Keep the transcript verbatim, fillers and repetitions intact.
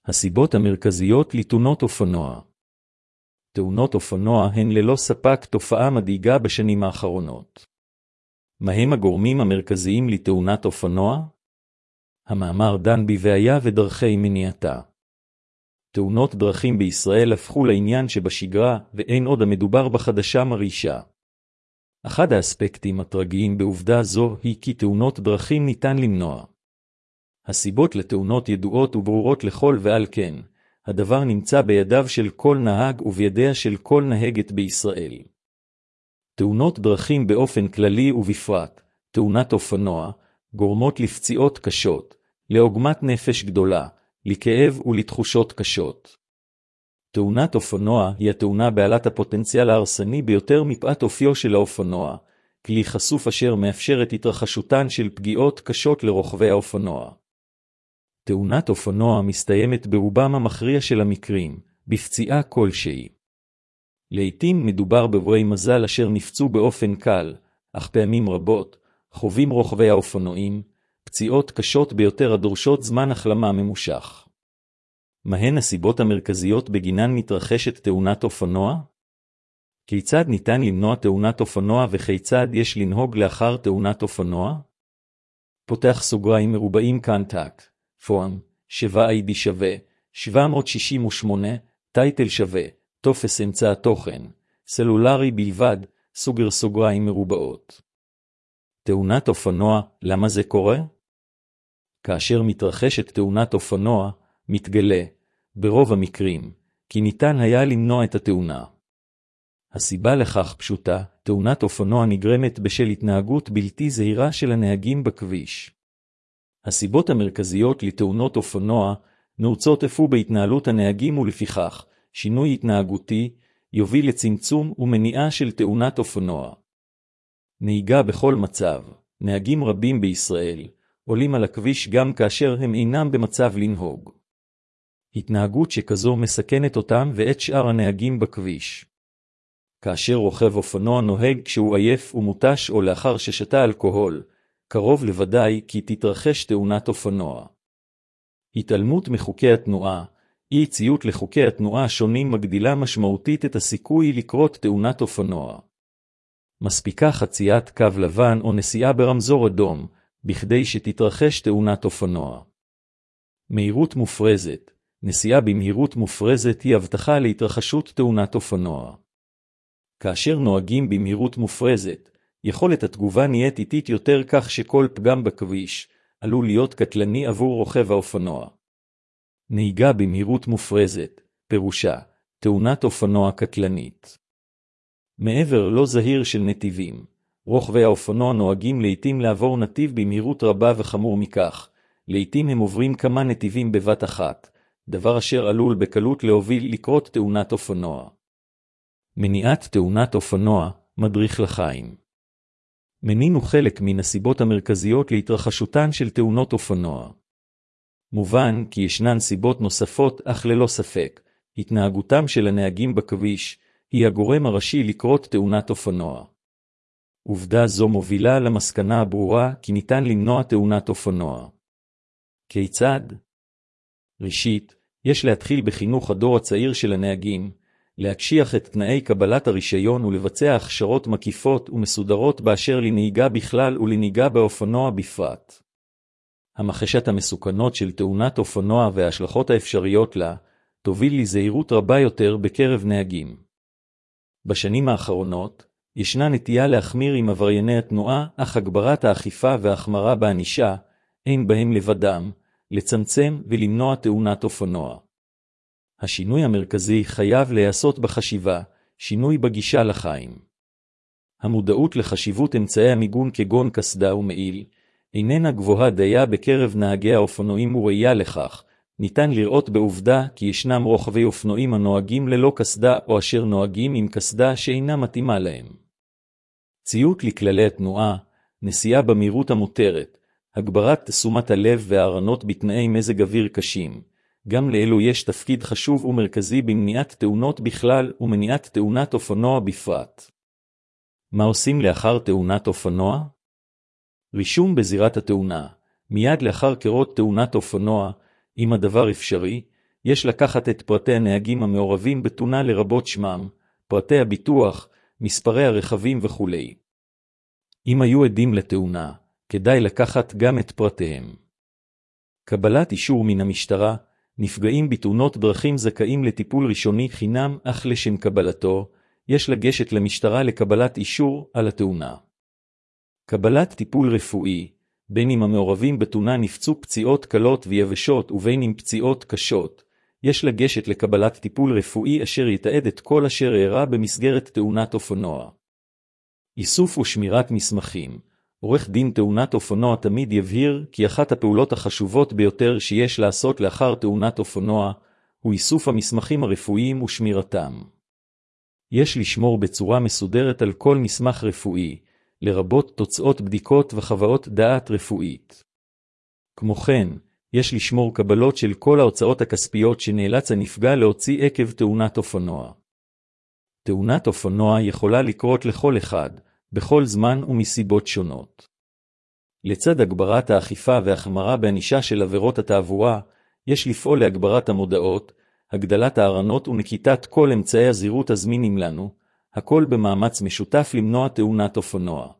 הסיבות המרכזיות לתאונות אופנוע. תאונות אופנוע הן ללא ספק תופעה מדאיגה בשנים האחרונות. מהם הגורמים המרכזיים לתאונת אופנוע? המאמר דן בבעיה ודרכי מניעתה. תאונות דרכים בישראל הפכו לעניין שבשגרה, ואין עוד המדובר בחדשה מרעישה. אחד האספקטים הטרגיים בעובדה זו היא כי תאונות דרכים ניתן למנוע. הסיבות לתאונות ידועות וברורות לכל ועל כן, הדבר נמצא בידיו של כל נהג ובידיה של כל נהגת בישראל. תאונות דרכים באופן כללי ובפרט, תאונת אופנוע, גורמות לפציעות קשות, לעוגמת נפש גדולה, לכאב ולתחושות קשות. תאונת אופנוע היא התאונה בעלת הפוטנציאל ההרסני ביותר מפאת אופיו של האופנוע, כלי חשוף אשר מאפשר את התרחשותן של פגיעות קשות לרוכבי האופנוע. תאונת אופנוע מסתיימת ברובם המכריע של המקרים, בפציעה כלשהי. לעתים מדובר באירועי מזל אשר נפצעו באופן קל, אך פעמים רבות, חווים רוכבי האופנועים, פציעות קשות ביותר הדורשות זמן החלמה ממושך. מהן הסיבות המרכזיות בגינן מתרחשת תאונת אופנוע? כיצד ניתן למנוע תאונת אופנוע וכיצד יש לנהוג לאחר תאונת אופנוע? פותח סוגריים מרובעים קנטקט, פורם, שבע איי די שווה, שבע מאות שישים ושמונה, טייטל שווה, טופס אמצע התוכן, סלולרי בלבד, סוגר סוגריים מרובעות. תאונת אופנוע, למה זה קורה? כאשר מתרחשת תאונת אופנוע, מתגלה, ברוב המקרים, כי ניתן היה למנוע את התאונה. הסיבה לכך פשוטה, תאונת אופנוע נגרמת בשל התנהגות בלתי זהירה של הנהגים בכביש. הסיבות המרכזיות לתאונות אופנוע נעוצות אפוא בהתנהלות הנהגים ולפיכך, שינוי התנהגותי יוביל לצמצום ומניעה של תאונת אופנוע. נהיגה בכל מצב, נהגים רבים בישראל, עולים על הכביש גם כאשר הם אינם במצב לנהוג. התנהגות שכזו מסכנת אותם ואת שאר הנהגים בכביש. כאשר רוכב אופנוע נוהג כשהוא עייף ומותש או לאחר ששתה אלכוהול, קרוב לוודאי כי תתרחש תאונת אופנוע. התעלמות מחוקי התנועה, אי ציות לחוקי התנועה השונים מגדילה משמעותית את הסיכוי לקרות תאונת אופנוע. מספיקה חציית קו לבן או נסיעה ברמזור אדום, בכדי שתתרחש תאונת אופנוע. מהירות מופרזת, נסיעה במהירות מופרזת היא הבטחה להתרחשות תאונת אופנוע. כאשר נוהגים במהירות מופרזת, יכולת התגובה נהיית איטית יותר כך שכל פגם בכביש עלול להיות קטלני עבור רוכב האופנוע. נהיגה במהירות מופרזת, פירושה, תאונת אופנוע קטלנית. מעבר לא זהיר של נתיבים, רוכבי האופנוע נוהגים לעתים לעבור נתיב במהירות רבה וחמור מכך, לעתים הם עוברים כמה נתיבים בבת אחת, דבר אשר עלול בקלות להוביל לקרות תאונת אופנוע. מניעת תאונת אופנוע, מדריך לחיים. מנינו חלק מן הסיבות המרכזיות להתרחשותן של תאונות אופנוע. מובן כי ישנן סיבות נוספות, אך ללא ספק, התנהגותם של הנהגים בכביש היא הגורם הראשי לקרות תאונת אופנוע. עובדה זו מובילה למסקנה הברורה כי ניתן למנוע תאונת אופנוע. כיצד? ראשית, יש להתחיל בחינוך הדור הצעיר של הנהגים, להקשיח את תנאי קבלת הרישיון ולבצע הכשרות מקיפות ומסודרות באשר לנהיגה בכלל ולנהיגה באופנוע בפרט. המחשת המסוכנות של תאונת אופנוע וההשלכות האפשריות לה, תוביל לזהירות רבה יותר בקרב נהגים. בשנים האחרונות, ישנה נטייה להחמיר עם עברייני התנועה, אך הגברת האכיפה וההחמרה בענישה, אין בהם לבדם, לצמצם ולמנוע תאונת אופנוע. השינוי המרכזי חייב להיעשות בחשיבה, שינוי בגישה לחיים. המודעות לחשיבות אמצעי המיגון כגון קסדה ומעיל, איננה גבוהה דייה בקרב נהגי האופנועים וראייה לכך, ניתן לראות בעובדה כי ישנם רוכבי אופנועים הנוהגים ללא קסדה או אשר נוהגים עם קסדה שאינה מתאימה להם. ציות לכללי התנועה, נסיעה במהירות המותרת, הגברת תשומת הלב והערנות בתנאי מזג אוויר קשים, גם לאלו יש תפקיד חשוב ומרכזי במניעת תאונות בכלל ומניעת תאונת אופנוע בפרט. מה עושים לאחר תאונת אופנוע? רישום בזירת התאונה, מיד לאחר קרות תאונת אופנוע, אם הדבר אפשרי, יש לקחת את פרטי הנהגים המעורבים בתאונה לרבות שמם, פרטי הביטוח, מספרי הרכבים וכו'. אם היו עדים לתאונה, כדאי לקחת גם את פרטיהם. קבלת אישור מן המשטרה, נפגעים בתאונות דרכים זכאים לטיפול ראשוני חינם, אך לשם קבלתו, יש לגשת למשטרה לקבלת אישור על התאונה. קבלת טיפול רפואי, בין אם המעורבים בתאונה נפצעו פציעות קלות ויבשות ובין אם פציעות קשות, יש לגשת לקבלת טיפול רפואי אשר יתעד את כל אשר אירע במסגרת תאונת אופנוע. איסוף ושמירת מסמכים. עורך דין תאונת אופנוע תמיד יבהיר כי אחת הפעולות החשובות ביותר שיש לעשות לאחר תאונת אופנוע, הוא איסוף המסמכים הרפואיים ושמירתם. יש לשמור בצורה מסודרת על כל מסמך רפואי, לרבות תוצאות בדיקות וחוות דעת רפואית. כמו כן, יש לשמור קבלות של כל ההוצאות הכספיות שנאלץ הנפגע להוציא עקב תאונת אופנוע. תאונת אופנוע יכולה לקרות לכל אחד, בכל זמן ומסיבות שונות. לצד הגברת האכיפה והחמרה בענישה של עבירות התעבורה, יש לפעול להגברת המודעות, הגדלת הערנות ונקיטת כל אמצעי הזהירות הזמינים לנו, הכל במאמץ משותף למנוע תאונת אופנוע.